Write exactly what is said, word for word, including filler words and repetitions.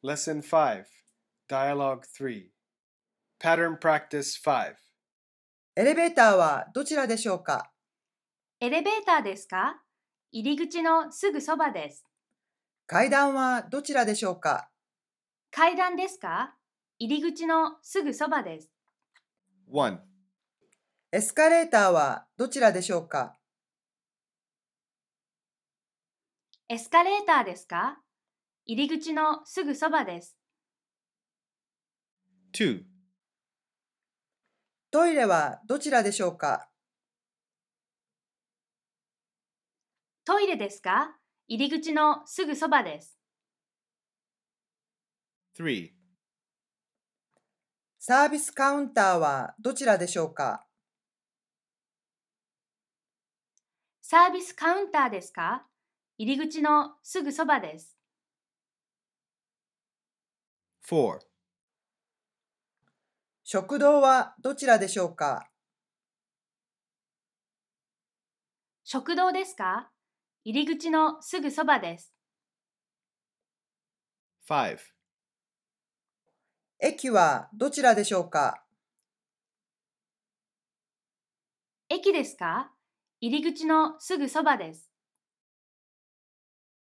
Lesson five, Dialogue three. Pattern Practice five. エレベーターはどちらでしょうか？ エレベーターですか？入り口のすぐそばです。 階段はどちらでしょうか？ 階段ですか？入り口のすぐそばです。 one. エスカレーターはどちらでしょうか？ エスカレーターですか？入り口のすぐそばです。 two. トイレはどちらでしょうか？ トイレですか？入り口のすぐそばです。 three. サービスカウンターはどちらでしょうか？ サービスカウンターですか？入り口のすぐそばです。 four. 食堂はどちらでしょうか？ 食堂ですか？入り口のすぐそばです。 five. 駅はどちらでしょうか？ 駅ですか？入り口のすぐそばです。